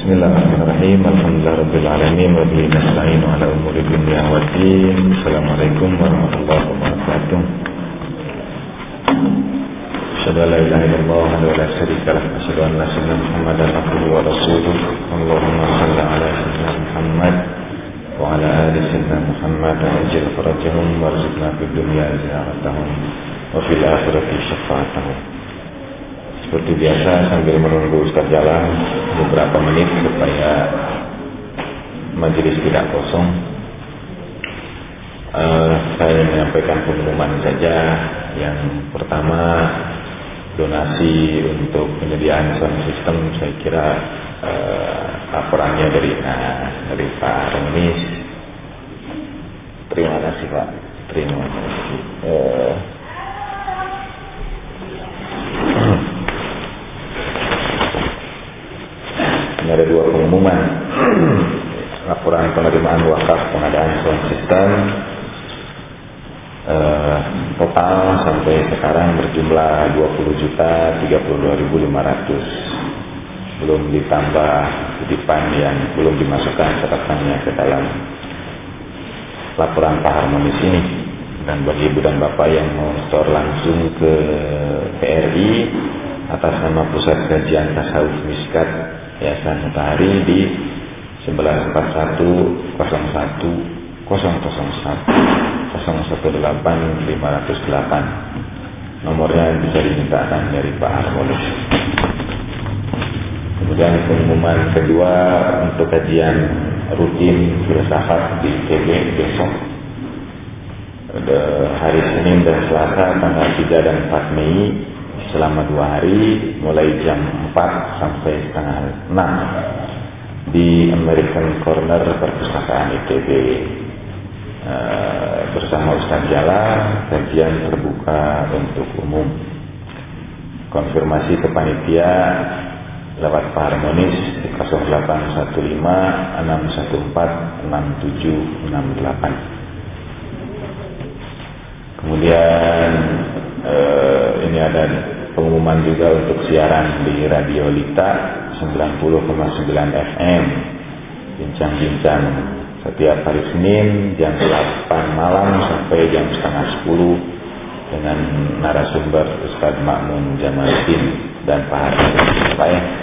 Bismillahirrahmanirrahim. Alhamdulillahirabbil alamin wa bihi nasta'inu ala umuri dunya waddin. Assalamualaikum warahmatullahi wabarakatuh. Asyhadu an la ilaha illallah wa la syarika lah. Asyhadu anna sayyidina Muhammadan abduhu wa rasuluh. Allahumma shalli ala sayyidina Muhammad wa ala ali sayyidina Muhammad wa ajil farajahum warzuqna fid dunya ziyaratahum wa fil akhirati syafa'atahum. Seperti biasa sambil menunggu Ustaz jalan beberapa menit supaya majelis tidak kosong, saya menyampaikan pengumuman saja. Yang pertama, donasi untuk penyediaan sound system, saya kira laporannya dari Pak Remis. Terima kasih Pak. Terima kasih. Ada dua pengumuman. Laporan penerimaan wakaf pengadaan sound system total sampai sekarang berjumlah 20.032.500, belum ditambah titipan yang belum dimasukkan catatannya ke dalam laporan Pak Harmonis ini. Dan bagi ibu dan bapak yang mau store langsung ke PRI atas nama Pusat Kajian Tasawuf Miskat Yayasan Matahari di 1141 01 001 018 508. Nomornya bisa dimintakan dari Pak Harmonis. Kemudian pengumuman kedua untuk kajian rutin filsafat di ITB besok, hari Senin dan Selasa tanggal 3 dan 4 Mei selama 2 hari mulai jam 4 sampai setengah 6 di American Corner Perpustakaan ITB bersama Ustaz Jala. Kajian terbuka untuk umum. Konfirmasi ke panitia lewat Pak Harmonis di 0815 614 6768. Kemudian ini ada pengumuman juga untuk siaran di Radio Lita 90,9 FM, bincang-bincang setiap hari Senin jam 8 malam sampai jam setengah 10 dengan narasumber Ustaz Ma'mun Jamaluddin dan Pak Harmonis.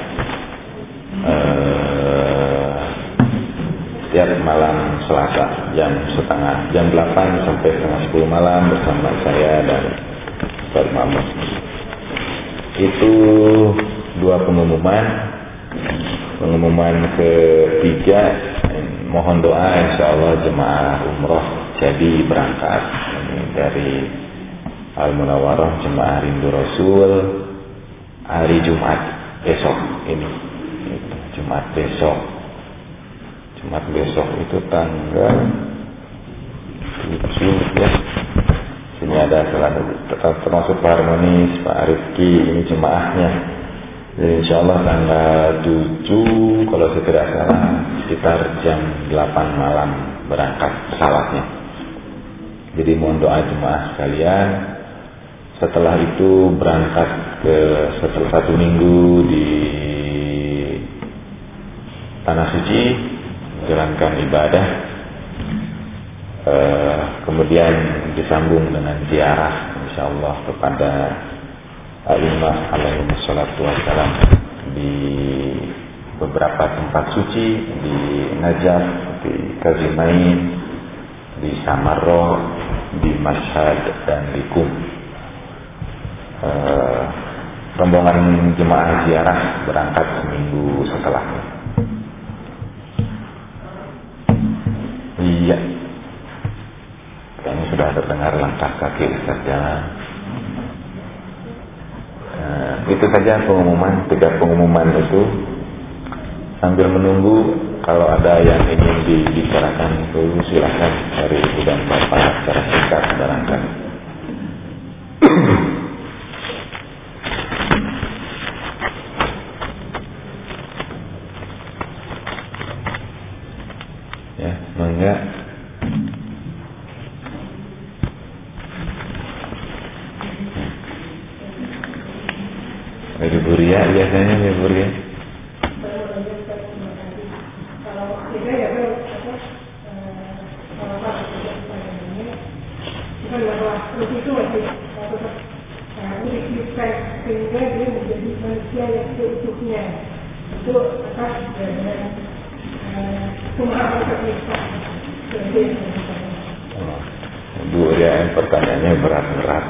Setiap malam Selasa jam 8 sampai setengah 10 malam bersama saya dan Ustaz Ma'mun. Itu dua pengumuman. Pengumuman ketiga, mohon doa insyaallah jemaah umroh jadi berangkat dari Al-Munawwarah Jemaah Rindu Rasul hari Jumat besok ini. Jumat besok itu tanggal 7 ya. Ini ada termasuk Pak Harmonis, Pak Rifki, ini jemaahnya. Jadi insyaallah tanggal 7 kalau saya tidak salah sekitar jam 8 malam berangkat pesawatnya. Jadi mohon doa jemaah sekalian. Setelah itu berangkat setelah 1 minggu di Tanah Suci menjalankan ibadah. Kemudian disambung dengan ziarah insyaallah kepada Alimah alaihi wassalatu wassalam di beberapa tempat suci di Najaf, di Kazimain, di Samarra, di Mashhad dan di Qum. Rombongan jemaah ziarah berangkat seminggu setelahnya. Iya. Kayaknya sudah terdengar langkah kaki Ustaz jalan. Itu saja pengumuman, 3 pengumuman itu. Sambil menunggu kalau ada yang ingin dibicarakan dulu silakan dari ibu dan bapak secara singkat barangkali. Ya, mangga. Dari Buria biasanya ya Buria. Bu, ya pertanyaannya berat-berat.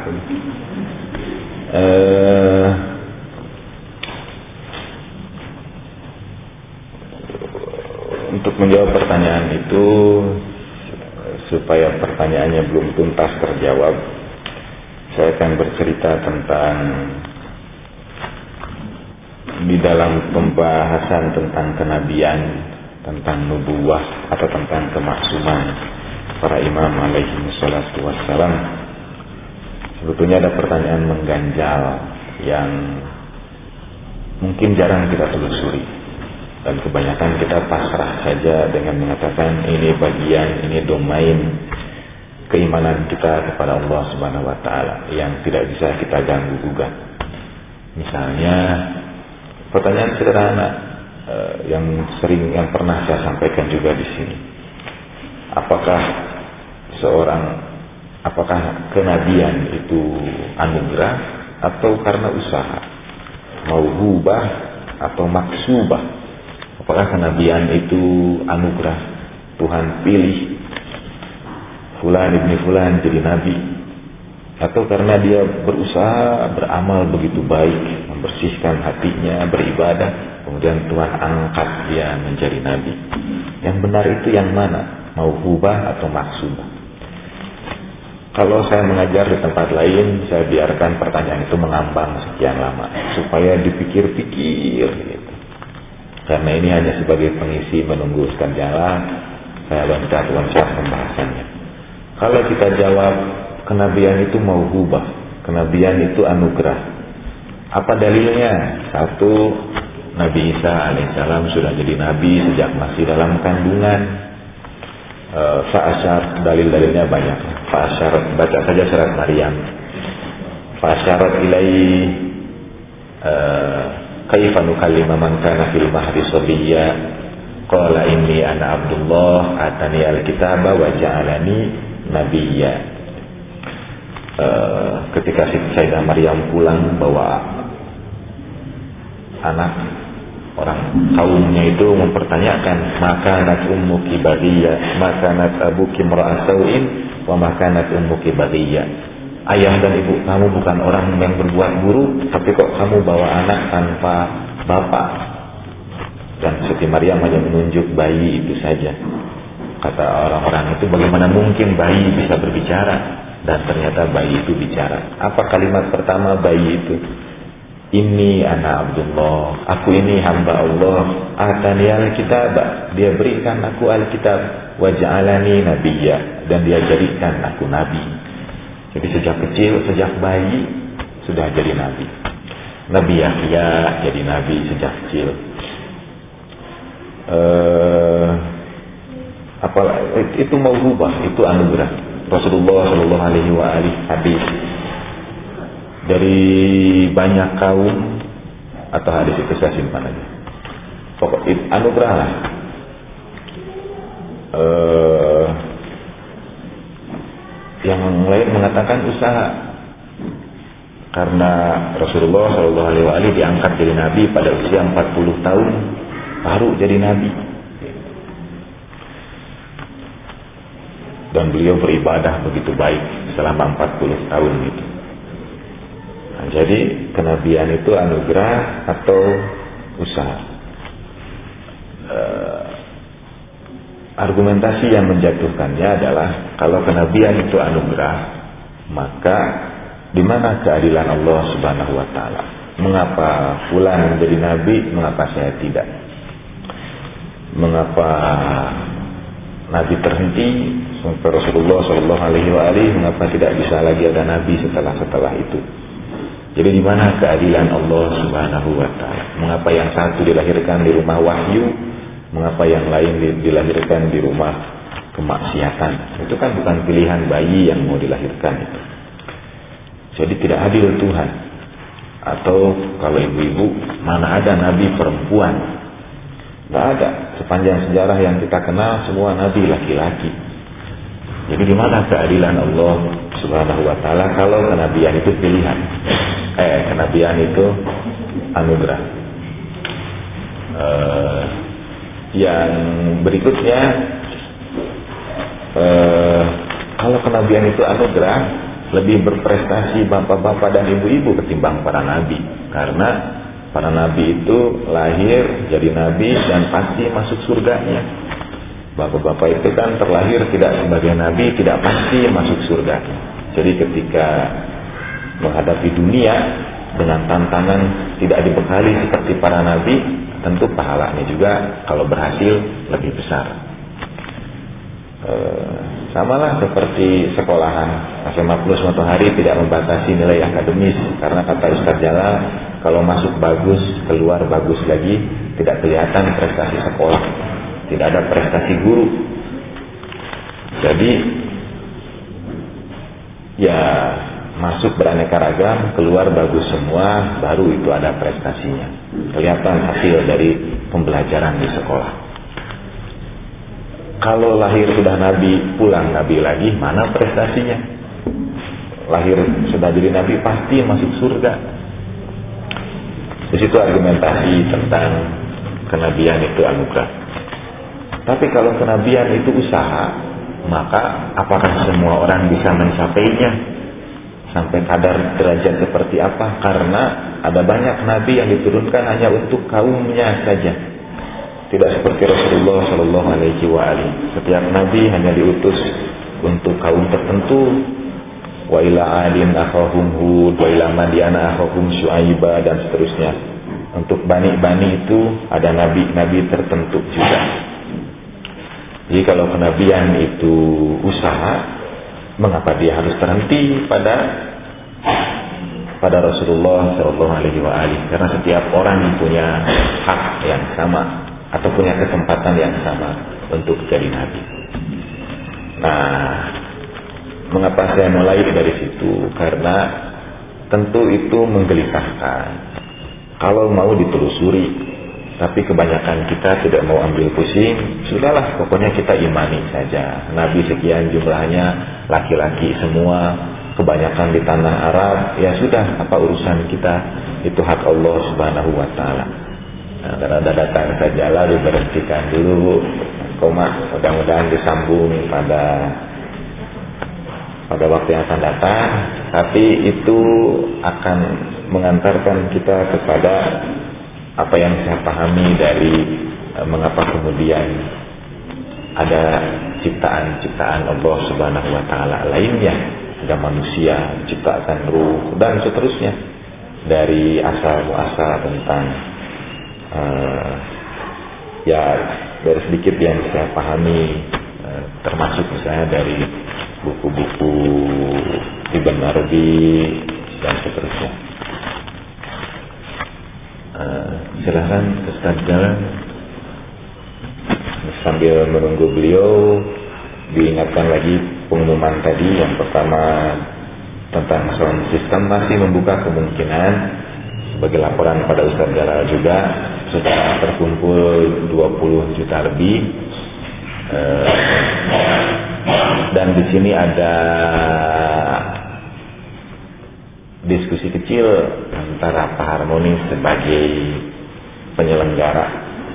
Untuk menjawab pertanyaan itu, supaya pertanyaannya belum tuntas terjawab, saya akan bercerita tentang di dalam pembahasan tentang kenabian, tentang nubuwah atau tentang kemaksuman para imam alaihi wassalatu wassalam. Sebetulnya ada pertanyaan mengganjal yang mungkin jarang kita telusuri, dan kebanyakan kita pasrah saja dengan mengatakan ini bagian, ini domain keimanan kita kepada Allah Subhanahu wa taala yang tidak bisa kita ganggu gugat. Misalnya pertanyaan sederhana yang pernah saya sampaikan juga di sini. Apakah kenabian itu anugerah atau karena usaha? Mauhubah atau maksubah? Apakah kenabian itu anugerah? Tuhan pilih fulan ibni fulan jadi nabi, atau karena dia berusaha beramal begitu baik, membersihkan hatinya, beribadah, kemudian Tuhan angkat dia menjadi nabi? Yang benar itu yang mana? Mauhubah atau maksubah? Kalau saya mengajar di tempat lain, saya biarkan pertanyaan itu mengambang sekian lama supaya dipikir-pikir gitu. Karena ini hanya sebagai pengisi menunggu sekali jalan, saya loncat pembahasannya. Kalau kita jawab kenabian itu mauhubah, kenabian itu anugerah, apa dalilnya? Satu, Nabi Isa alaihissalam sudah jadi nabi sejak masih dalam kandungan. Fa'asyar, dalil-dalilnya banyak. Fa'asyar, baca saja surat Maryam. Fa'asyarat ilaihi kaifa nukallima man kana fil mahdi sabiyya qala inni ana Abdullah atani al-kitaba wa ja'alani nabiyya. Ketika Sayyidah Maryam pulang bawa anak, orang kaumnya itu mempertanyakan, makanat ummuki baghiya, makanat abuki imra'a sau'in, wa makanat ummuki baghiya. Ayah dan ibu kamu bukan orang yang berbuat buruk, tapi kok kamu bawa anak tanpa bapak? Dan Siti Maryam hanya menunjuk bayi itu saja. Kata orang-orang itu, bagaimana mungkin bayi bisa berbicara? Dan ternyata bayi itu bicara. Apa kalimat pertama bayi itu? Ini anak Abdullah, aku ini hamba Allah. Atani al-kitab, dia berikan aku al-kitab. Wa ja'alani nabiyya, dan dia jadikan aku nabi. Jadi sejak kecil, sejak bayi sudah jadi nabi. Nabi Yahya jadi nabi sejak kecil. Itu mauhubah, itu anugerah. Rasulullah Shallallahu Alaihi Wasallam hadis dari banyak kaum, atau hadis itu saya simpan aja. Pokok itu anugerah lah. Yang lain mengatakan usaha, karena Rasulullah Shallallahu Alaihi Wasallam diangkat jadi nabi pada usia 40 tahun baru jadi nabi, dan beliau beribadah begitu baik selama 40 tahun itu. Jadi kenabian itu anugerah atau usaha? Argumentasi yang menjatuhkannya adalah kalau kenabian itu anugerah, maka di mana keadilan Allah Subhanahu wa taala? Mengapa fulan menjadi nabi, mengapa saya tidak? Mengapa nabi terhenti sampai Rasulullah Shallallahu Alaihi Wasallam, mengapa tidak bisa lagi ada nabi setelah itu? Jadi di mana keadilan Allah Subhanahu wa taala? Mengapa yang satu dilahirkan di rumah wahyu, mengapa yang lain dilahirkan di rumah kemaksiatan? Itu kan bukan pilihan bayi yang mau dilahirkan itu. Jadi tidak adil Tuhan. Atau kalau ibu-ibu, mana ada nabi perempuan? Tidak ada. Sepanjang sejarah yang kita kenal semua nabi laki-laki. Jadi di mana keadilan Allah Subhanahu wa taala kalau kenabian itu pilihan? Kenabian itu anugerah. Yang berikutnya, kalau kenabian itu anugerah, lebih berprestasi bapak-bapak dan ibu-ibu ketimbang para nabi. Karena para nabi itu lahir jadi nabi dan pasti masuk surganya. Bapak-bapak itu kan terlahir tidak sebagai nabi, tidak pasti masuk surga. Jadi ketika menghadapi dunia dengan tantangan tidak dibekali seperti para nabi, tentu pahalanya juga kalau berhasil lebih besar. Samalah seperti sekolahan, SMA Plus Matahari tidak membatasi nilai akademis, karena kata Ustaz Jalal, kalau masuk bagus, keluar bagus lagi, tidak kelihatan prestasi sekolah, tidak ada prestasi guru. Jadi ya masuk beraneka ragam, keluar bagus semua, baru itu ada prestasinya, kelihatan hasil dari pembelajaran di sekolah. Kalau lahir sudah nabi, pulang nabi lagi, mana prestasinya? Lahir sudah jadi nabi, pasti masuk surga. Di situ argumentasi tentang kenabian itu anugerah. Tapi kalau kenabian itu usaha, maka apakah semua orang bisa mencapainya? Sampai kadar derajat seperti apa? Karena ada banyak nabi yang diturunkan hanya untuk kaumnya saja. Tidak seperti Rasulullah Shallallahu Alaihi Wasallam. Setiap nabi hanya diutus untuk kaum tertentu. Wa ila adin akhahum Hud, wa ila Madyana akhahum Syu'aiba, dan seterusnya. Untuk bani-bani itu ada nabi-nabi tertentu juga. Jadi kalau kenabian itu usaha, mengapa dia harus terhenti pada Rasulullah Shallallahu Alaihi Wasallam? Karena setiap orang punya hak yang sama atau punya kesempatan yang sama untuk jadi nabi. Nah, mengapa saya mulai dari situ? Karena tentu itu menggelisahkan. Kalau mau ditelusuri, tapi kebanyakan kita tidak mau ambil pusing, sudahlah, pokoknya kita imani saja. Nabi sekian jumlahnya, laki-laki semua, kebanyakan di tanah Arab, ya sudah, apa urusan kita? Itu hak Allah Subhanahu wa Ta'ala. Nah, karena ada datang saja lah, diberhentikan dulu, mudah-mudahan disambung pada waktu yang akan datang. Tapi itu akan mengantarkan kita kepada apa yang saya pahami dari mengapa kemudian ada ciptaan Allah Subhanahu wa Ta'ala lainnya, ada manusia, ciptakan ruh dan seterusnya, dari asal muasal tentang ya dari sedikit yang saya pahami, termasuk misalnya dari buku-buku Ibn Arabi dan seterusnya. Silakan Ustaz Jalan. Sambil menunggu beliau, diingatkan lagi pengumuman tadi. Yang pertama tentang sound system, masih membuka kemungkinan sebagai laporan pada Ustaz Jalal juga sudah terkumpul 20 juta lebih. Dan di sini ada diskusi kecil antara Pak Harmoni sebagai penyelenggara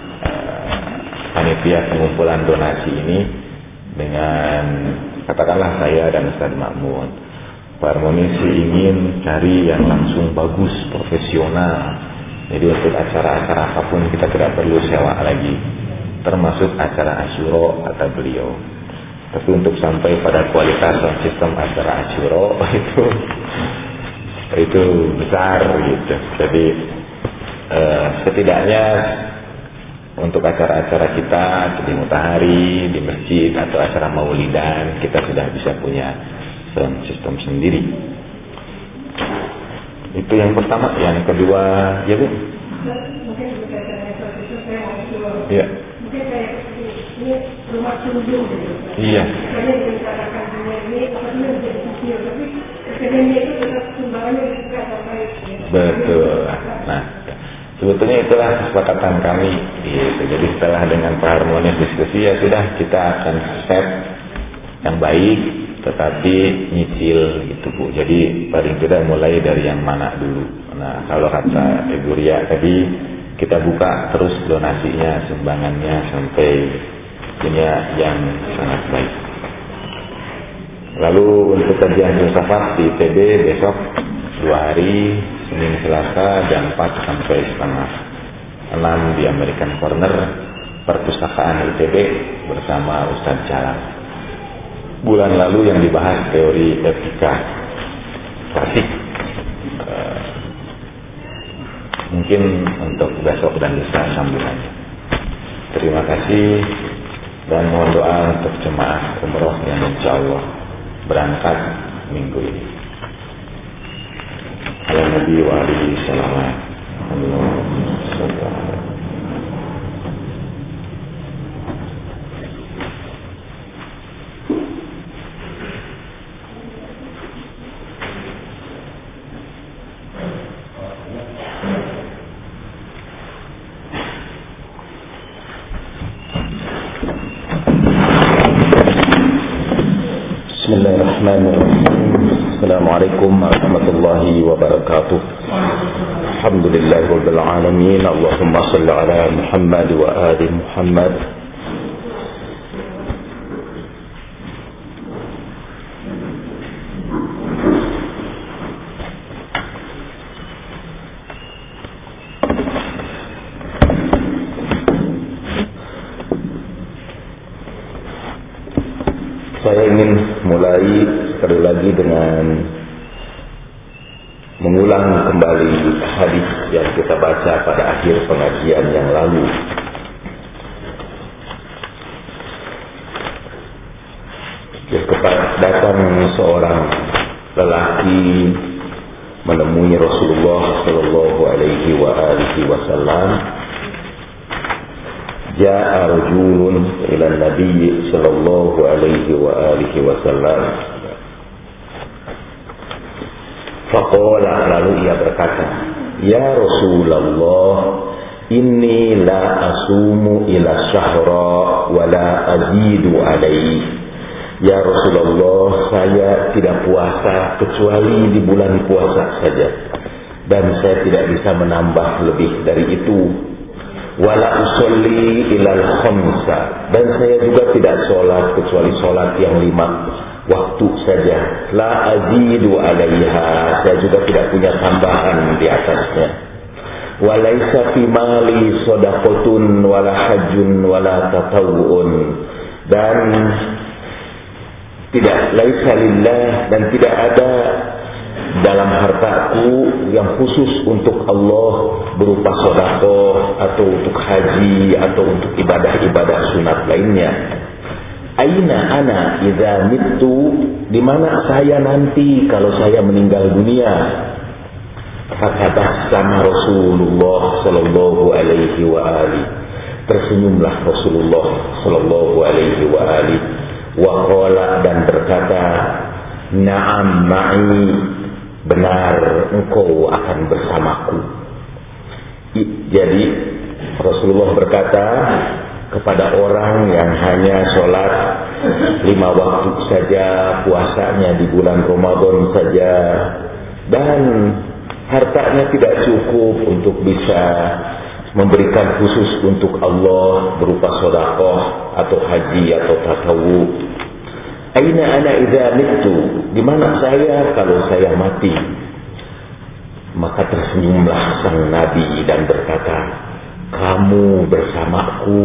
panitia pengumpulan donasi ini dengan katakanlah saya dan Ustaz Makmun. Pak Harmoni sih ingin cari yang langsung bagus, profesional. Jadi untuk acara-acara apapun kita tidak perlu sewa lagi, termasuk acara Asyura kata beliau. Tapi untuk sampai pada kualitas sound system acara Asyura itu besar gitu. Jadi setidaknya untuk acara-acara kita di Mutahari, di masjid atau acara maulidan, kita sudah bisa punya sound system sendiri. Itu yang pertama. Yang kedua, ya Bu? Mungkin berkaitan dengan sound system, saya mau usul. Iya. Mungkin kayak ini rumah kunjung gitu. Iya. Karena dikatakan dunia ini apabila menjadi kecil, tapi kedengarannya itu tetap sumbangannya juga sampai. Betul. Nah, sebetulnya itulah kesepakatan kami. Gitu. Jadi setelah dengan Pak Harmoni diskusi, ya sudah, kita akan set yang baik, tetapi nyicil gitu Bu. Jadi paling tidak mulai dari yang mana dulu. Nah, kalau kata Ibu Ria tadi, kita buka terus donasinya, sumbangannya sampai punya yang sangat baik. Lalu untuk kajian filsafat di ITB besok 2 hari, Senin Selasa jam 4 sampai setengah 6 di American Corner, perpustakaan ITB bersama Ustadz Jalan. Bulan lalu yang dibahas teori etika klasik. Mungkin untuk besok dan lusa sambungannya. Terima kasih dan mohon doa untuk jemaah umroh yang insya Allah berangkat minggu ini. Ala Nabi wa alihi salawat. Allahumma shalli ala Assalamualaikum warahmatullahi wabarakatuh. Alhamdulillahirabbil alamin. Allahumma shalli ala Muhammad wa ali Muhammad. Saya ingin mulai sekali lagi dengan mengulang kembali hadis yang kita baca pada akhir pengajian yang lalu. Datang seorang lelaki menemui Rasulullah sallallahu alaihi wasallam. Ja'a rajulun ila Nabi sallallahu alaihi wasallam. Faqala, lalu ia berkata, "Ya Rasulullah, inni la asumu ila syahra wa la azidu alaihi." Ya Rasulullah, saya tidak puasa kecuali di bulan puasa saja, dan saya tidak bisa menambah lebih dari itu. Wala usolli ilal khamsa, dan saya juga tidak sholat kecuali sholat yang 5 waktu saja. La azidu alaiha, saya juga tidak punya tambahan di atasnya. Walaisa fi mali shadaqatun wala hajjun wala tatawwun, dan tidak laisa lillah, dan tidak ada dalam hartaku yang khusus untuk Allah berupa sedekah atau untuk haji atau untuk ibadah-ibadah sunat lainnya. Aina ana idza mittu, di mana saya nanti kalau saya meninggal dunia? Kata sama Rasulullah sallallahu alaihi wa ali. Tersenyumlah Rasulullah sallallahu alaihi wa ali wa qala, dan berkata, "Na'am ma'i, benar engkau akan bersamaku." Jadi Rasulullah berkata kepada orang yang hanya sholat 5 waktu saja, puasanya di bulan Ramadan saja, dan hartanya tidak cukup untuk bisa memberikan khusus untuk Allah berupa sedekah atau haji atau tatawu. Aina ana idza mittu, di mana saya kalau saya mati? Maka tersenyumlah sang Nabi dan berkata, "Kamu bersamaku."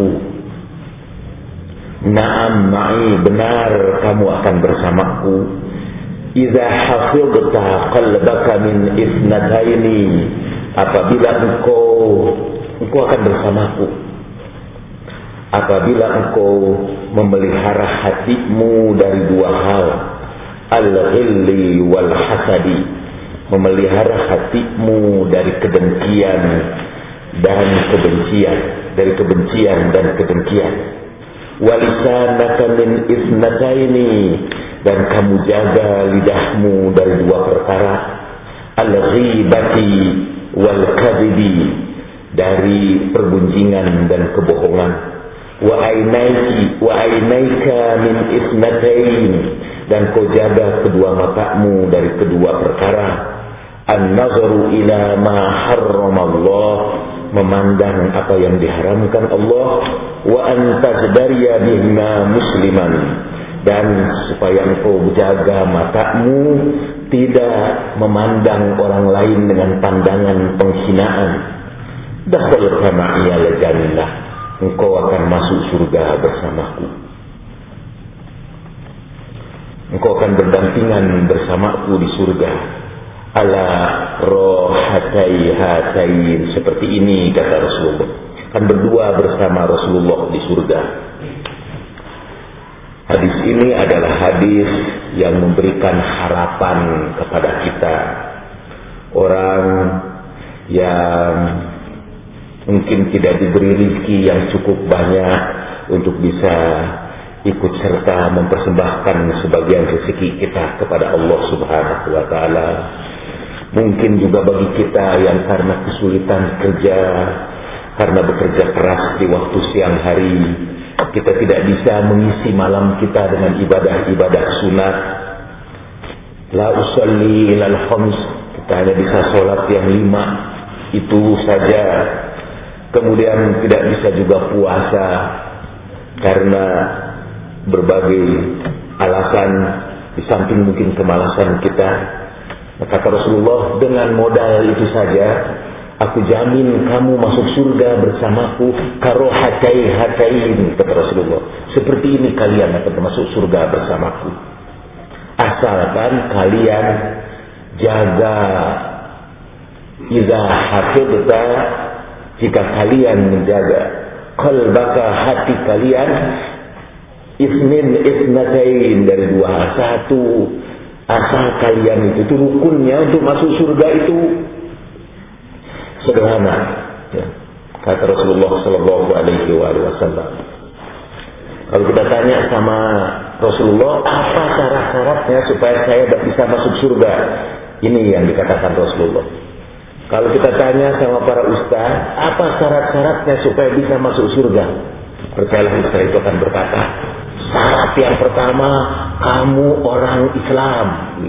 Na'am ma'i, benar kamu akan bersamaku. Idza hafidta qalbaka min ithnataini, apabila engkau akan bersamaku apabila engkau memelihara hatimu dari 2 hal, al-ghilli wal hasadi, memelihara hatimu dari kedengkian dan kebencian, walisanaka min isnataini, dan kamu jaga lidahmu dari 2 perkara, al-ghibati wal kadhibi, dari pergunjingan dan kebohongan, wa ainaika min isnatain, dan kau jaga kedua matamu dari kedua perkara, an-nazaru ila ma harramallah, memandang apa yang diharamkan Allah, wa antadariya bihma musliman, dan supaya engkau jaga matamu tidak memandang orang lain dengan pandangan penghinaan. Dakhalta ma'iyal jannah, engkau akan masuk surga bersamaku. Engkau akan berdampingan bersamaku di surga. Ala rohatai hatain, seperti ini kata Rasulullah, akan berdua bersama Rasulullah di surga. Hadis ini adalah hadis yang memberikan harapan kepada kita, orang yang mungkin tidak diberi rezeki yang cukup banyak untuk bisa ikut serta mempersembahkan sebagian rezeki kita kepada Allah Subhanahu wa taala. Mungkin juga bagi kita yang karena kesulitan kerja, karena bekerja keras di waktu siang hari, kita tidak bisa mengisi malam kita dengan ibadah-ibadah sunat. La usalli ilal khams, kita hanya bisa sholat yang 5 itu saja. Kemudian tidak bisa juga puasa karena berbagai alasan, di samping mungkin kemalasan kita. Kata Rasulullah, dengan modal itu saja aku jamin kamu masuk surga bersamaku. Karohatai hatain, kata Rasulullah, seperti ini kalian akan masuk surga bersamaku, asalkan kalian jaga. Idza hafidta, jika kalian menjaga qalbaka, hati kalian, isnatain, dari 2 1, asal kalian itu rukunnya untuk masuk surga itu sederhana, ya. Kata Rasulullah Sallallahu Alaihi Wasallam, kalau kita tanya sama Rasulullah, apa syarat-syaratnya supaya saya bisa masuk surga? Ini yang dikatakan Rasulullah. Kalau kita tanya sama para ustaz, apa syarat-syaratnya supaya bisa masuk surga? Percayalah, ustaz itu akan berkata, syarat yang pertama, kamu orang Islam.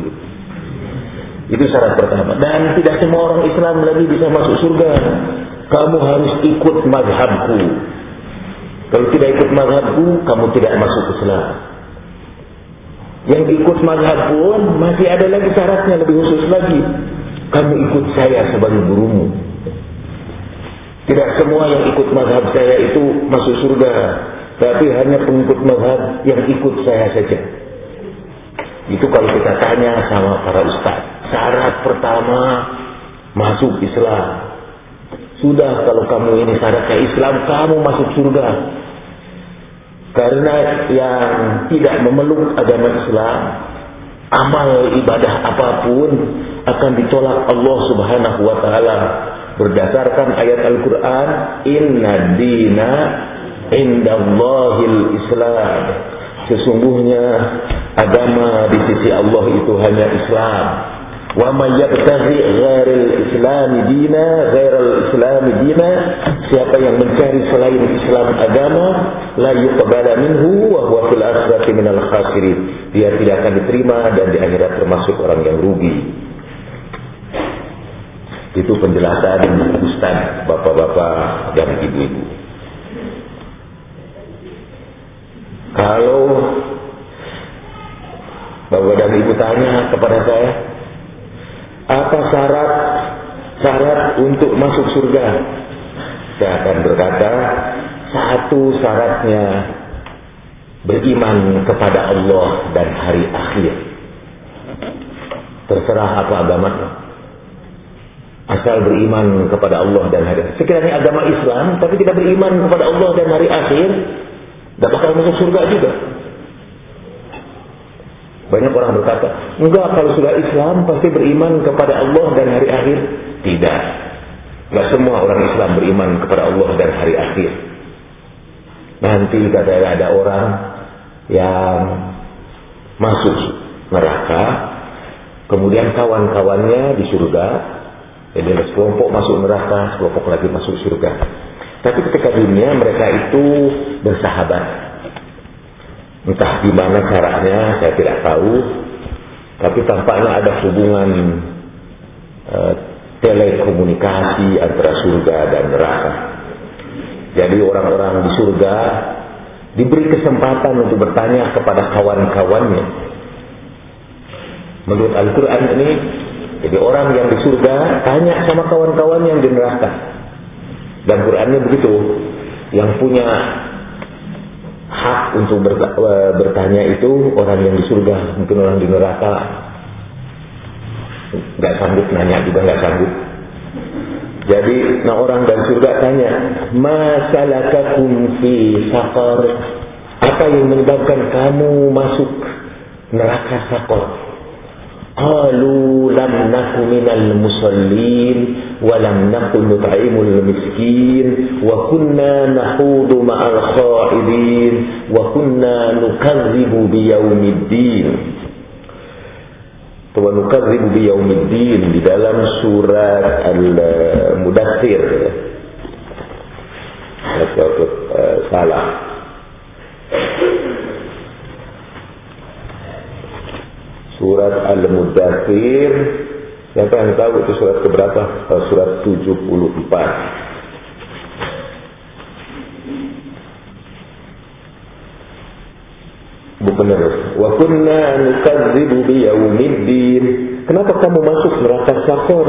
Itu syarat pertama. Dan tidak semua orang Islam lagi bisa masuk surga. Kamu harus ikut mazhabku. Kalau tidak ikut mazhabku, kamu tidak masuk Islam. Yang ikut mazhab pun masih ada lagi syaratnya lebih khusus lagi. Kamu ikut saya sebagai gurumu. Tidak semua yang ikut mazhab saya itu masuk surga, tapi hanya pengikut mazhab yang ikut saya saja. Itu kalau kita tanya sama para ustaz, syarat pertama masuk Islam. Sudah, kalau kamu ini syaratnya Islam, kamu masuk surga. Karena yang tidak memeluk agama Islam, amal ibadah apapun akan ditolak Allah Subhanahu wa taala. Berdasarkan ayat Al-Qur'an, inna dina indallahil Islam. Sesungguhnya agama di sisi Allah itu hanya Islam. Wa may yabtaghi ghairal Islam dina, siapa yang mencari selain Islam agama, la yuqbala minhu wa huwa fil akhirati minal khasirin, dia tidak akan diterima dan di akhirat termasuk orang yang rugi. Itu penjelasan ustaz, bapak-bapak dan ibu-ibu. Kalau bapak dan ibu tanya kepada saya, apa syarat untuk masuk surga? Saya akan berkata, satu syaratnya beriman kepada Allah dan hari akhir. Terserah apa agamanya, asal beriman kepada Allah dan hari akhir. Sekiranya agama Islam tapi tidak beriman kepada Allah dan hari akhir, tidak bakal masuk surga juga. Banyak orang berkata, enggak, kalau sudah Islam pasti beriman kepada Allah dan hari akhir. Tidak. Enggak semua orang Islam beriman kepada Allah dan hari akhir. Nanti katanya ada orang yang masuk neraka, kemudian kawan-kawannya di surga. Jadi ada sekelompok masuk neraka, sekelompok lagi masuk surga. Tapi ketika dunia mereka itu bersahabat. Entah gimana caranya, saya tidak tahu. Tapi tampaknya ada hubungan telekomunikasi antara surga dan neraka. Jadi orang-orang di surga diberi kesempatan untuk bertanya kepada kawan-kawannya. Menurut Al-Quran ini, jadi orang yang di surga tanya sama kawan-kawan yang di neraka. Dan Qurannya begitu, yang punya hak untuk bertanya itu orang yang di surga. Mungkin orang di neraka nggak sanggup nanya, juga nggak sanggup. Jadi, orang dari surga tanya, ma salakakum fi saqar? Apa yang menyebabkan kamu masuk neraka Saqar? Qalu lam naku minal musallin wa lam naku nut'imul miskin wa kunna nahudu ma'al kha'idin wa kunna nukadzibu biyaumiddin. Wa nukadzibu biyaumiddin di dalam surat Al-Mudaththir. Salah. Surat Al-Mudaththir. Siapa yang tahu itu surat keberapa? Surat 74. Benar. Wa kunna nukadzibu biyaumiddin. Kenapa kamu masuk neraka Saqar?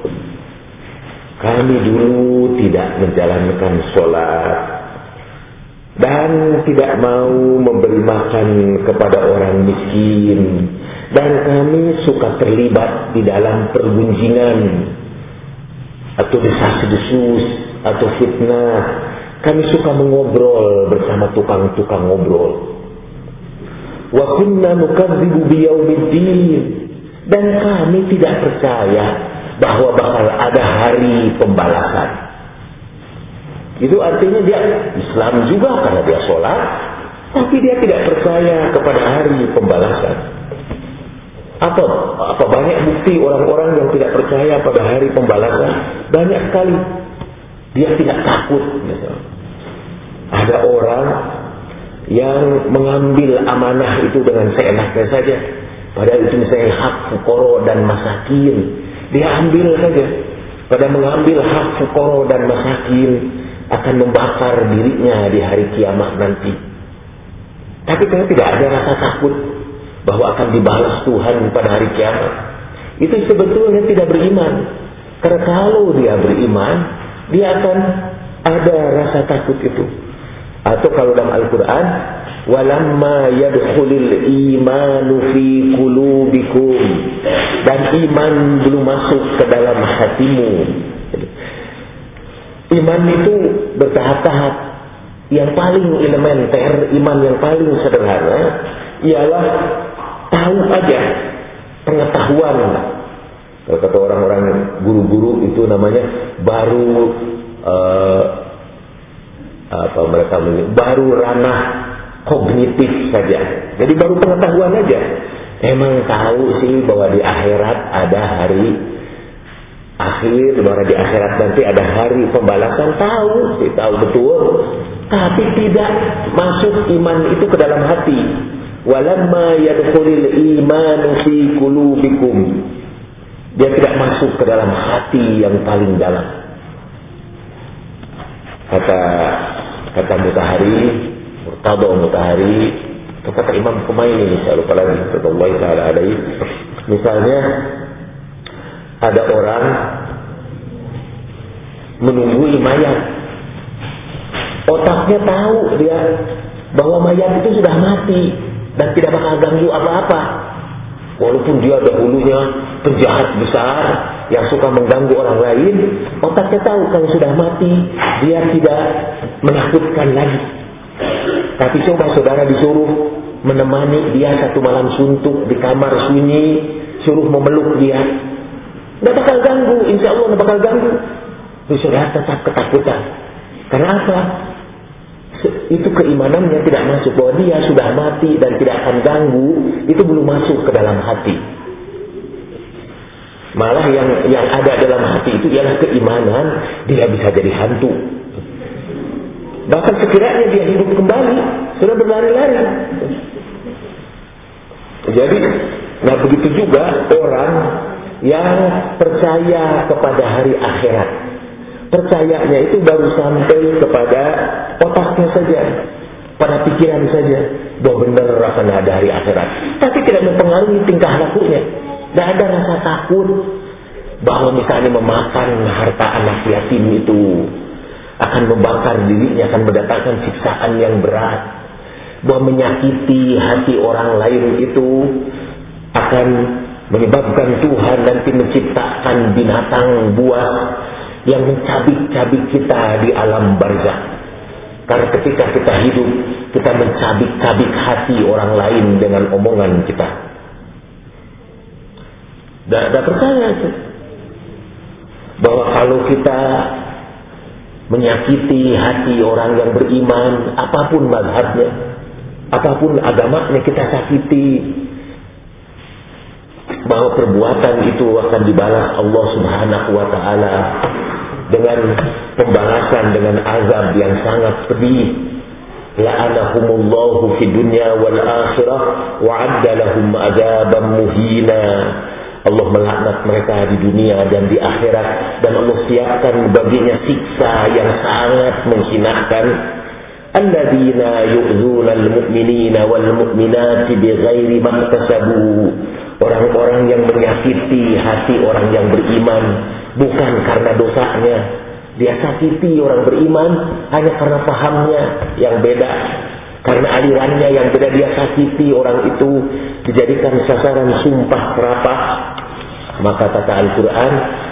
Kami dulu tidak menjalankan sholat dan tidak mau memberi makan kepada orang miskin, dan kami suka terlibat di dalam pergunjingan atau desas-desus atau fitnah. Kami suka mengobrol bersama tukang-tukang ngobrol. Wa kunna nukadzibu biyaumiddin, dan kami tidak percaya bahwa bakal ada hari pembalasan. Itu artinya dia Islam juga karena dia sholat, tapi dia tidak percaya kepada hari pembalasan. Apa banyak bukti orang-orang yang tidak percaya pada hari pembalasan? Banyak sekali. Dia tidak takut. Ada orang yang mengambil amanah itu dengan seenaknya saja, padahal itu misalnya hak fuqara dan masakin, dia ambil saja. Pada mengambil hak fuqara dan masakin akan membakar dirinya di hari kiamat nanti. Tapi karena tidak ada rasa takut bahwa akan dibalas Tuhan pada hari kiamat, itu sebetulnya tidak beriman. Karena kalau dia beriman, dia akan ada rasa takut itu. Atau kalau dalam Al-Quran, walamma yadkhulul imanu fi qulubikum, dan iman belum masuk ke dalam hatimu. Iman itu bertahap-tahap. Yang paling elementer, iman yang paling sederhana ialah tahu aja, pengetahuan. Kalau kata orang-orang guru-guru itu namanya baru baru ranah kognitif saja. Jadi baru pengetahuan aja. Emang tahu sih bahwa di akhirat ada hari akhir, bahwa di akhirat nanti ada hari pembalasan, tahu sih, tahu betul. Tapi tidak masuk iman itu ke dalam hati. Walamma yadkhulul imanu fi qulubikum. Dia tidak masuk ke dalam hati yang paling dalam. Kata Mutahari, Murtadha Mutahari, kata Imam Khumaini, saya lupa lagi, radhiyallahu taala alaihi. Misalnya ada orang menunggui mayat, otaknya tahu dia bahwa mayat itu sudah mati dan tidak bakal ganggu apa-apa. Walaupun dia dahulunya penjahat besar yang suka mengganggu orang lain, otaknya tahu kalau sudah mati dia tidak menakutkan lagi. Tapi coba saudara disuruh menemani dia satu malam suntuk di kamar sunyi, suruh memeluk dia, nggak bakal ganggu, insya Allah nggak bakal ganggu. Terus saudara tetap ketakutan. Karena apa? Itu keimanannya tidak masuk, bahwa dia sudah mati dan tidak akan ganggu, itu belum masuk ke dalam hati. Malah yang ada dalam hati itu ialah keimanan, dia bisa jadi hantu. Bahkan sekiranya dia hidup kembali, sudah berlari-lari. Jadi, nah begitu juga orang yang percaya kepada hari akhirat. Percayanya itu baru sampai kepada otaknya saja, pada pikiran saja, bahwa benar akan ada hari akhirat. Tapi tidak mempengaruhi tingkah lakunya. Tidak ada rasa takut bahwa misalnya memakan harta anak yatim itu akan membakar dirinya, akan mendatangkan siksaan yang berat. Bahwa menyakiti hati orang lain itu akan menyebabkan Tuhan nanti menciptakan binatang buas yang mencabik-cabik kita di alam barzakh. Karena ketika kita hidup, kita mencabik-cabik hati orang lain dengan omongan kita. Tidak percaya itu. Bahwa kalau kita menyakiti hati orang yang beriman, apapun mazhabnya, apapun agamanya kita sakiti, bahwa perbuatan itu akan dibalas Allah Subhanahu wa ta'ala dengan pembalasan, dengan azab yang sangat pedih. La'anahumullahu fid dunya wal akhirah wa 'adda lahum adzaban muhina. Allah melaknat mereka di dunia dan di akhirat, dan Allah siapkan baginya siksa yang sangat menghinakan. Alladzina yu'dzuna al-mu'minina wal mu'minati bighairi maktasabu. Orang-orang yang menyakiti hati orang yang beriman bukan karena dosanya. Dia sakiti orang beriman hanya karena pahamnya yang beda, karena alirannya yang beda. Dia sakiti orang itu, dijadikan sasaran sumpah serapah. Maka kata Al-Quran,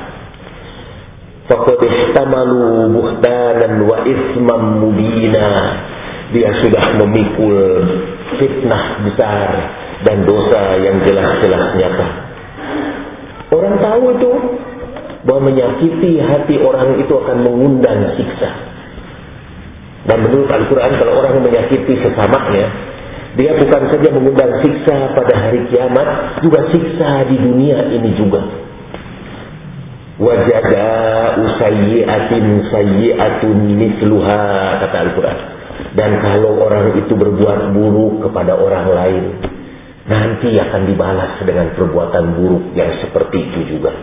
faqad ihtamalu buhtanan wa ismam mubina. Dia sudah memikul fitnah besar dan dosa yang jelas-jelas nyata. Orang tahu itu bahwa menyakiti hati orang itu akan mengundang siksa. Dan menurut Al-Quran, kalau orang menyakiti sesamanya, dia bukan saja mengundang siksa pada hari kiamat, juga siksa di dunia ini juga. Wajada'u sayyi'atin sayyi'atun misluha, kata Al-Quran. Dan kalau orang itu berbuat buruk kepada orang lain, nanti akan dibalas dengan perbuatan buruk yang seperti itu juga.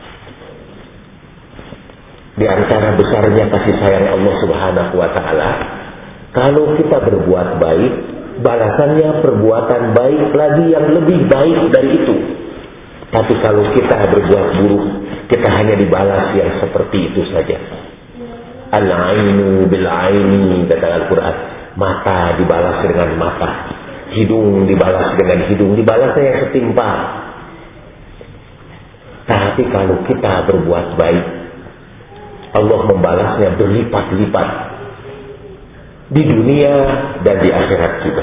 Di antara besarnya kasih sayang Allah Subhanahu wa ta'ala, kalau kita berbuat baik, balasannya perbuatan baik lagi yang lebih baik dari itu. Tapi kalau kita berbuat buruk, kita hanya dibalas yang seperti itu saja. Al-ainu bil-aini, kata Al-Quran. Mata dibalas dengan mata, hidung dibalas dengan hidung, dibalasnya yang setimpal. Tapi kalau kita berbuat baik, Allah membalasnya berlipat-lipat di dunia dan di akhirat juga.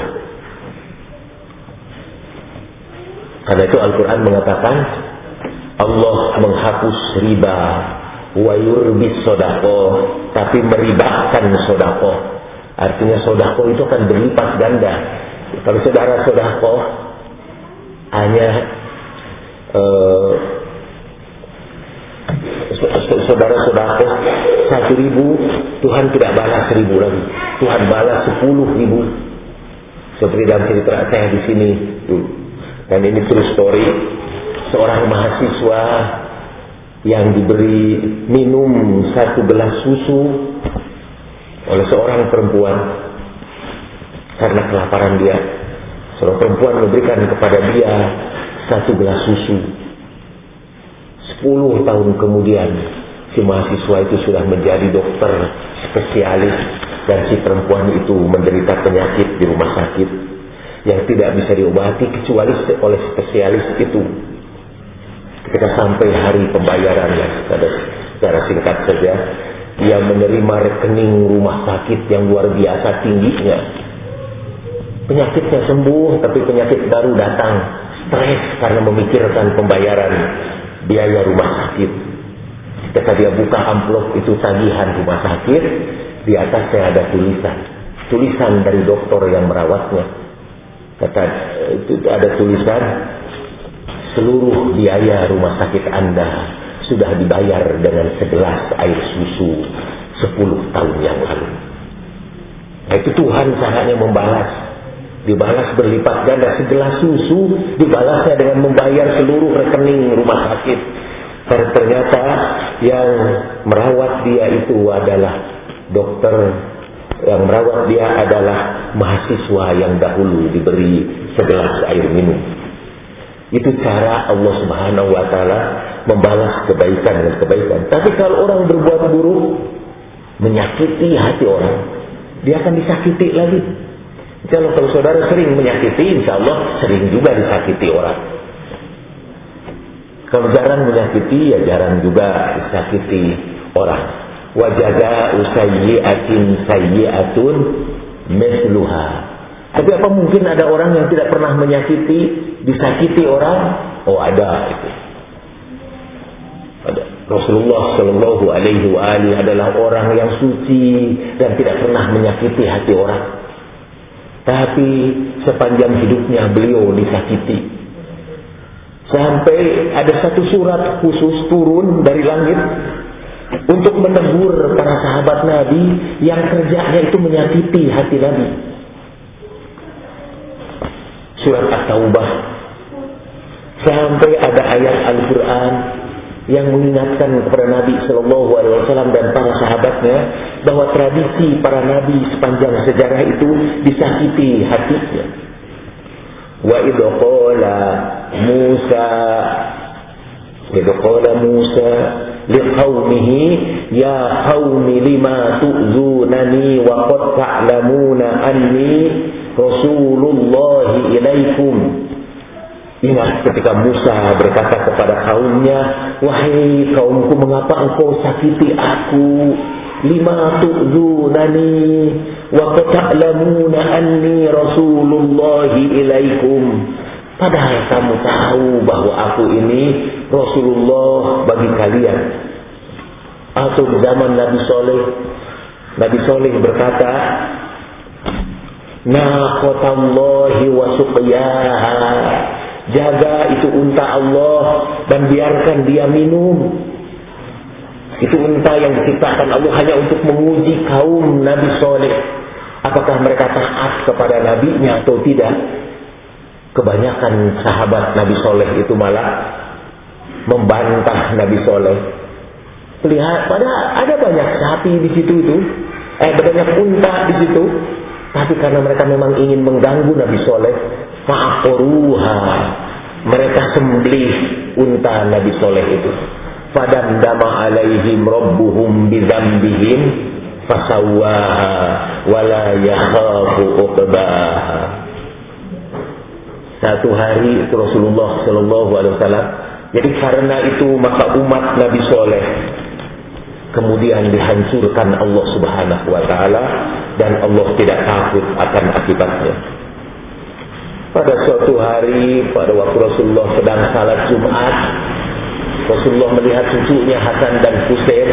Karena itu Al-Quran mengatakan Allah menghapus riba wa yurbis sodaqoh, tapi meribakan sodaqoh. Artinya sodaqoh itu akan berlipat ganda. Kalau saudara sodaqoh hanya saudara sodaqoh 1.000, Tuhan tidak balas 1.000 lagi, Tuhan balas 10.000. Seperti dalam cerita saya di sini dulu. Dan ini true story. Seorang mahasiswa yang diberi minum 1 gelas susu oleh seorang perempuan karena kelaparan dia. Seorang perempuan memberikan kepada dia 1 gelas susu. 10 tahun kemudian si mahasiswa itu sudah menjadi dokter spesialis, dan si perempuan itu menderita penyakit di rumah sakit yang tidak bisa diobati kecuali oleh spesialis itu. Ketika sampai hari pembayarannya, secara singkat saja, dia menerima rekening rumah sakit yang luar biasa tingginya. Penyakitnya sembuh, tapi penyakit baru datang. Stres karena memikirkan pembayaran biaya rumah sakit. Ketika dia buka amplop itu tagihan rumah sakit, di atasnya ada tulisan dari dokter yang merawatnya. Kata itu ada tulisan, seluruh biaya rumah sakit Anda sudah dibayar dengan segelas air susu 10 tahun yang lalu. Nah, itu Tuhan caranya membalas. Dibalas berlipat ganda. Segelas susu dibalasnya dengan membayar seluruh rekening rumah sakit Ternyata yang merawat dia itu adalah dokter, yang merawat dia adalah mahasiswa yang dahulu diberi segelas air minum. Itu cara Allah Subhanahu wa ta'ala membalas kebaikan dan kebaikan. Tapi kalau orang berbuat buruk, menyakiti hati orang, dia akan disakiti lagi. Kalau saudara sering menyakiti, insya Allah sering juga disakiti orang. Kalau jarang menyakiti, ya jarang juga disakiti orang. Wa jazā'u sayyi'atin sayyi'atun misluha. Tapi apa mungkin ada orang yang tidak pernah menyakiti, disakiti orang? Oh, ada itu. Ada. Rasulullah Shallallahu Alaihi Wasallam adalah orang yang suci dan tidak pernah menyakiti hati orang. Tapi sepanjang hidupnya beliau disakiti. Sampai ada satu surat khusus turun dari langit untuk menegur para sahabat Nabi yang kerjanya itu menyakiti hati Nabi. Surat At-Taubah. Sampai ada ayat Al-Quran yang mengingatkan kepada Nabi Sallallahu Alaihi Wasallam dan para sahabatnya bahwa tradisi para nabi sepanjang sejarah itu disakiti hatinya. Wa idh qala Musa liqaumihi ya qaumi lima tu'zunani wa qad ta'lamuna anni Rasulullah ilaikum. Ingat ketika Musa berkata kepada kaumnya, wahai kaumku, mengapa engkau sakiti aku? Lima tu'zunani wa qad ta'lamuna anni Rasulullah ilaikum. Padahal kamu tahu bahwa aku ini Rasulullah bagi kalian. Atau zaman Nabi Soleh berkata, naqatallahi wa suqyaha. Jaga itu unta Allah dan biarkan dia minum. Itu unta yang diciptakan Allah hanya untuk menguji kaum Nabi Soleh. Apakah mereka taat kepada nabinya atau tidak? Kebanyakan sahabat Nabi Soleh itu malah membantah Nabi Soleh. Lihat, ada banyak sapi di situ itu, banyak unta di situ. Tapi karena mereka memang ingin mengganggu Nabi Soleh, fa'aqruha, mereka sembelih unta Nabi Soleh itu. Fadamdama alaihim rabbuhum bidzambihim fasawwaha wala yakhafu uqbaha. Satu hari itu Rasulullah Shallallahu Alaihi Wasallam. Jadi karena itu maka umat Nabi Soleh kemudian dihancurkan Allah Subhanahu Wa Taala dan Allah tidak takut akan akibatnya. Pada suatu hari, pada waktu Rasulullah sedang salat Jumat, Rasulullah melihat cucunya Hasan dan Husain.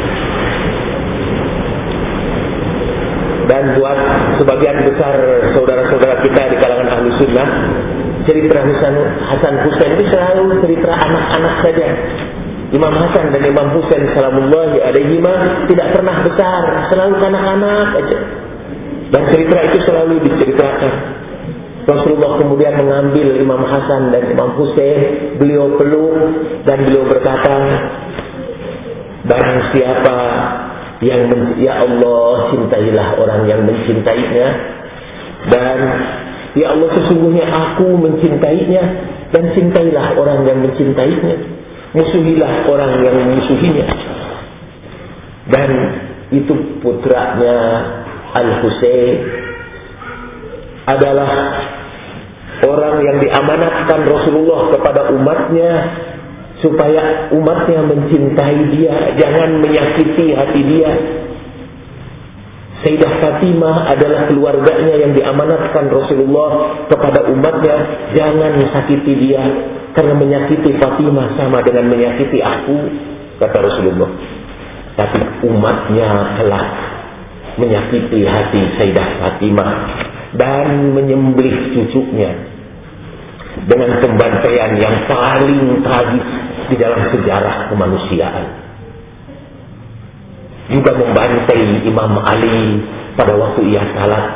Dan buat sebagian besar saudara-saudara kita di kalangan Ahlu Sunnah, cerita Hasan Husain itu selalu cerita anak-anak saja. Imam Hasan dan Imam Husain salamullahi alaihima tidak pernah besar, selalu kanak-kanak aja. Dan cerita itu selalu diceritakan. Rasulullah kemudian mengambil Imam Hasan dan Imam Husain, beliau peluk dan beliau berkata, barang siapa yang ya Allah, cintailah orang yang mencintainya, dan ya Allah, sesungguhnya aku mencintainya, dan cintailah orang yang mencintainya, musuhilah orang yang memusuhinya. Dan itu putranya Al-Husain adalah orang yang diamanatkan Rasulullah kepada umatnya supaya umatnya mencintai dia, jangan menyakiti hati dia. Sayyidah Fatimah adalah keluarganya yang diamanatkan Rasulullah kepada umatnya, jangan sakiti dia, karena menyakiti Fatimah sama dengan menyakiti aku, kata Rasulullah. Tapi umatnya telah menyakiti hati Sayyidah Fatimah dan menyembelih cucunya dengan pembantaian yang paling tragis di dalam sejarah kemanusiaan. Juga membantai Imam Ali pada waktu ia salat.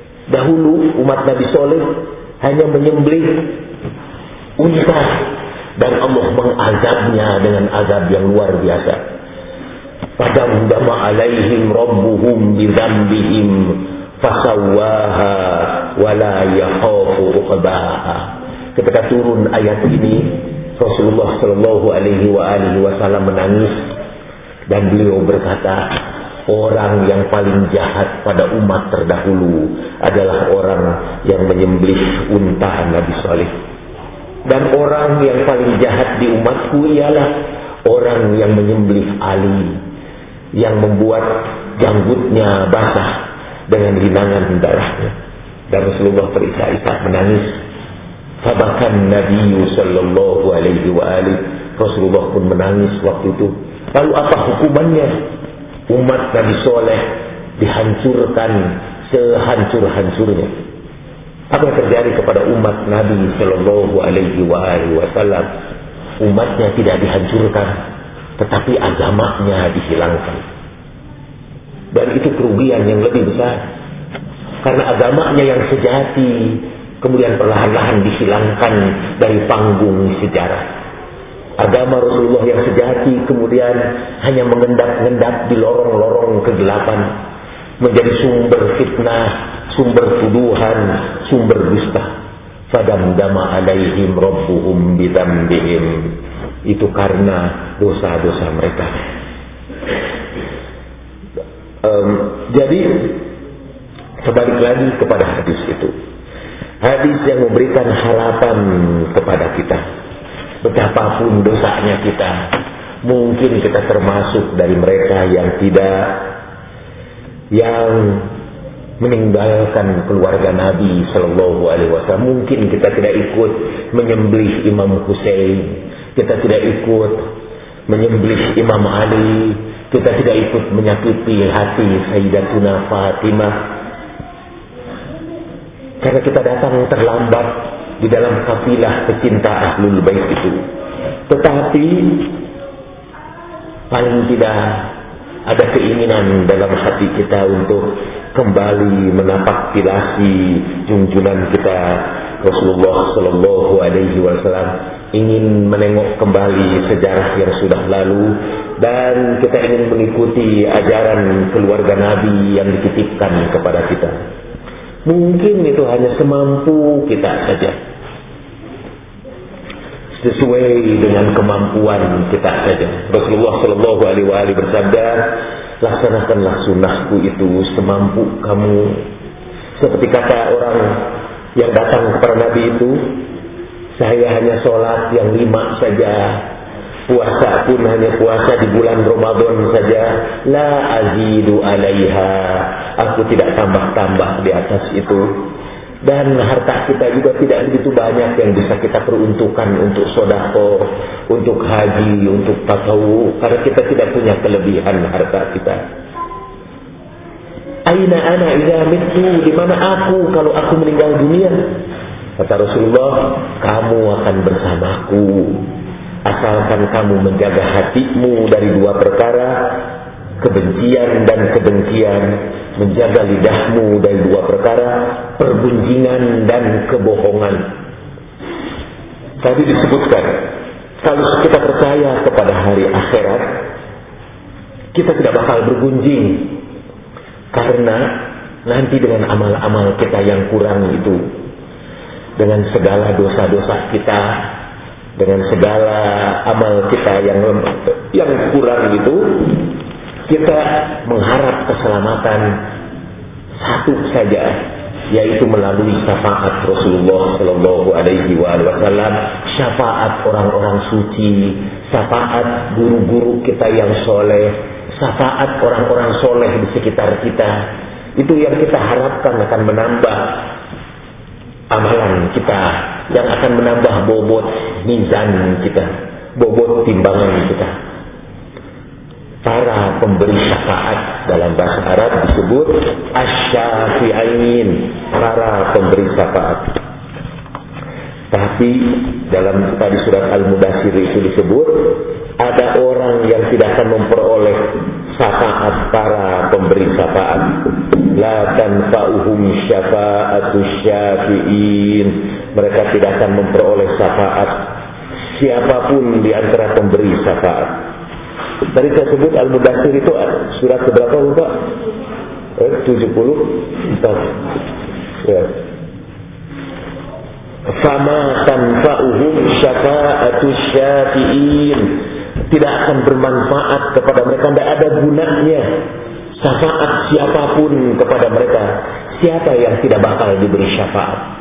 Dahulu umat Nabi Soleh hanya menyembelih unta dan Allah mengazabnya dengan azab yang luar biasa. Fadamdama alaihim rabbuhum bidzambihim fasawwaha wala yakhafu uqbaha. Ketika turun ayat ini, Rasulullah Shallallahu Alaihi Wasallam menangis dan beliau berkata, orang yang paling jahat pada umat terdahulu adalah orang yang menyembelih unta Nabi Saleh. Dan orang yang paling jahat di umatku ialah orang yang menyembelih Ali, yang membuat janggutnya basah dengan genangan darahnya. Dan Rasulullah terisak-isak menangis. Fabakan Nabi Sallallahu Alaihi Wasallam, Rasulullah pun menangis waktu itu. Lalu apa hukumannya? Umat Nabi Soleh dihancurkan sehancur-hancurnya. Apa yang terjadi kepada umat Nabi Sallallahu Alaihi Wasallam? Umatnya tidak dihancurkan, tetapi agamanya dihilangkan. Dan itu kerugian yang lebih besar, karena agamanya yang sejati kemudian perlahan-lahan dihilangkan dari panggung sejarah. Agama Rasulullah yang sejati kemudian hanya mengendap-endap di lorong-lorong kegelapan, menjadi sumber fitnah, sumber tuduhan, sumber dusta. Fadamdama alaihim rabbuhum bidzambihim. Itu karena dosa-dosa mereka. Jadi kembali lagi kepada hadis itu. Hadis yang memberikan harapan kepada kita. Betapapun dosanya kita, mungkin kita termasuk dari mereka yang meninggalkan keluarga Nabi Sallallahu Alaihi Wasallam. Mungkin kita tidak ikut menyembelih Imam Hussein, kita tidak ikut menyembelih Imam Ali, kita tidak ikut menyakiti hati Sayyidatuna Fatimah, karena kita datang terlambat di dalam kafilah pecinta Ahlul Bait itu. Tetapi paling tidak ada keinginan dalam hati kita untuk kembali menapaktilasi junjungan kita Rasulullah Sallallahu Alaihi Wasallam, ingin menengok kembali sejarah yang sudah lalu, dan kita ingin mengikuti ajaran keluarga Nabi yang dititipkan kepada kita. Mungkin itu hanya semampu kita saja, sesuai dengan kemampuan kita saja. Rasulullah Sallallahu Alaihi Wasallam bersabda, laksanakanlah sunnahku itu semampu kamu. Seperti kata orang yang datang kepada Nabi itu, saya hanya sholat yang 5 saja, puasa pun hanya puasa di bulan Ramadan saja, la azidu alaiha, aku tidak tambah-tambah di atas itu. Dan harta kita juga tidak begitu banyak yang bisa kita peruntukkan untuk sedekah, untuk haji, untuk tatawu, karena kita tidak punya kelebihan harta kita. Aina ana idza mittu, di mana aku kalau aku meninggal dunia? Kata Rasulullah, kamu akan bersamaku asalkan kamu menjaga hatimu dari 2 perkara, kebencian dan kedengkian, menjaga lidahmu dari 2 perkara, pergunjingan dan kebohongan. Tadi disebutkan, kalau kita percaya kepada hari akhirat, kita tidak bakal bergunjing, karena nanti dengan amal-amal kita yang kurang itu, dengan segala dosa-dosa kita, dengan segala amal kita yang kurang itu, kita mengharap keselamatan satu saja, yaitu melalui syafaat Rasulullah Sallallahu Alaihi Wasallam, syafaat orang-orang suci, syafaat guru-guru kita yang soleh, syafaat orang-orang soleh di sekitar kita. Itu yang kita harapkan akan menambah amalan kita, yang akan menambah bobot mizan kita, bobot timbangan kita. Para pemberi syafaat dalam bahasa Arab disebut asy-syafi'in, para pemberi syafaat. Tapi dalam tadi surat Al-Mudaththir itu disebut ada orang yang tidak akan memperoleh syafaat para pemberi syafaat. La tanfa'uhum syafa'atus syafi'in, mereka tidak akan memperoleh syafaat siapapun di antara pemberi syafaat. Tadi saya sebut Al-Mudaththir itu surat keberapa lupa? 74. Ya. Fama tanfa'uhum syafa'atus syafi'in. Tidak akan bermanfaat kepada mereka, tidak ada gunanya syafaat siapapun kepada mereka. Siapa yang tidak bakal diberi syafaat?